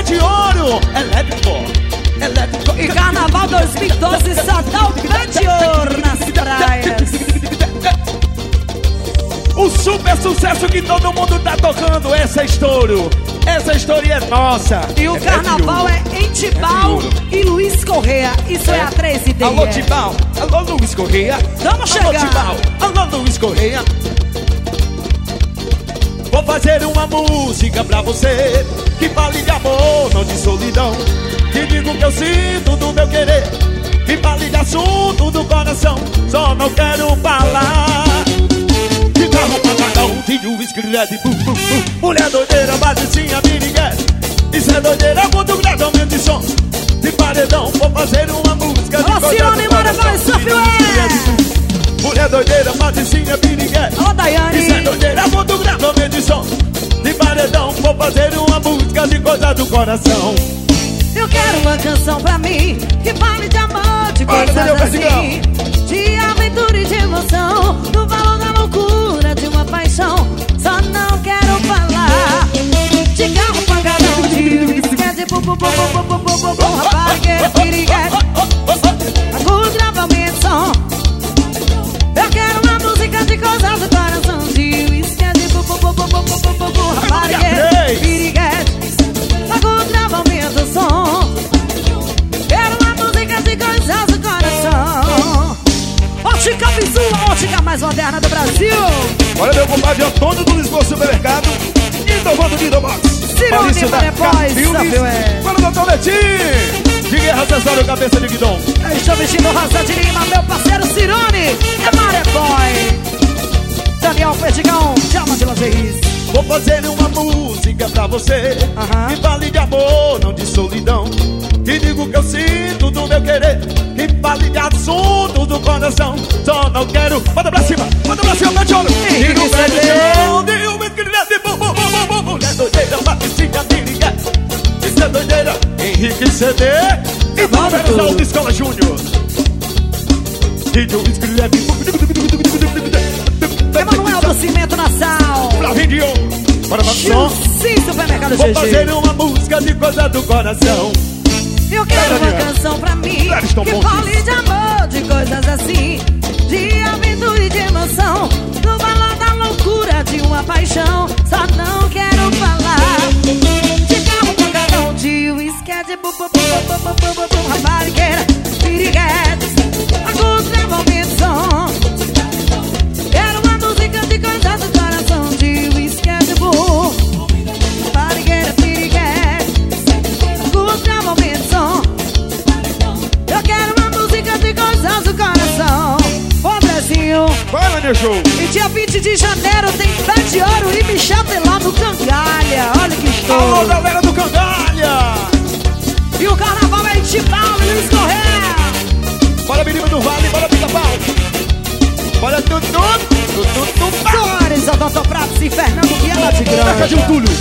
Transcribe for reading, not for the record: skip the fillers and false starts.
é de ouro, elétrico. E Carnaval 2012 só dá o pé de ouro nas praias. O super sucesso que todo mundo tá tocando. Essa é estouro. Essa história é nossa. E o carnaval é em Tibau e Luiz Correia. Isso é a 3D. Alô Tibau, alô Luiz Correia. Tamo chegando. Alô Tibau, alô Luiz Correia. Vou fazer uma música pra você que fale de amor, não de solidão. Que digo que eu sinto do meu querer, que fale de assunto do coração. Só não quero falar de carro pancadão, de uísque, red, mulher doideira, baticinha, piriguete. Isso é doideira, muito grande aumento de som. De paredão, vou fazer uma música de Alcione, Mara, vai, mulher doideira, baticinha, piriguete. Alô, Daiane. Isso é doideira, muito grande aumento de som. De paredão, vou fazer uma música de coisa do coração. Eu quero uma canção pra mim que fale de amor, de coisas assim, de aventura e de emoção, do valor da loucura de uma paixão. Só não quero falar de carro pancadão, de uísque, de bum, rapariga, piriguete, agudo, grave, aumento de som. Eu quero uma música de coisas do coração, de uísque, de bum, rapariga, piriguete, agudo, grave, aumento de som. Quero uma música de coisas do coração. Ótica Visual, a ótica mais moderna do Brasil. Olha meu compadre Antônio do Lisboa Supermercado e Inovando Nidobox. Cirone Marepóis, para o doutor Letim de Guerra Acessório Cabeça de Guidão. Estou vestindo Rosa de Lima, meu parceiro Cirone é Marepóis. Daniel Perdigão, chama de lingeries. Vou fazer uma música pra você que fale de amor, não de solidão. Que digo que eu sinto do meu querer, que fale de assuntos do coração. Só não quero... Bota pra cima, pé de ouro. E no pé de chão, de um esqueleto, mulher doideira, baticinha, piriguete. Isso é doideira, Henrique CD. E vamos da Escola Júnior. E um esqueleto. Emanuel do Cimento Nassau. Flavinho, bora pra som. Sim, Supermercado GG. Vou fazer uma música de coisa do coração. Eu quero uma canção pra mim que fale de amor, de coisas assim, de aventura e de emoção, do valor da loucura de uma paixão. Só não quero falar de carro pancadão, de uísque, de raparigueira, piriguetes, agudo, grave, aumento de som. Quero uma música de coisas do coração, de uísque, de raparigueira, piriguetes, agudo, grave, aumento de som. Eu quero uma música de coisas do coração. Ô, Andrezinho, fala, meu show. E dia 20 de janeiro tem Pé de Ouro e Michel Teló no Cangalha. Olha que estouro. Alô, galera do Cangalha. E o carnaval é em Tibau, Luiz Correia. Bora, menino do Vale, bora, pica-pau. Bora, Dudu. Soares, Odonto Pratos e Fernando Viana de Grande. Taca de um Túlio.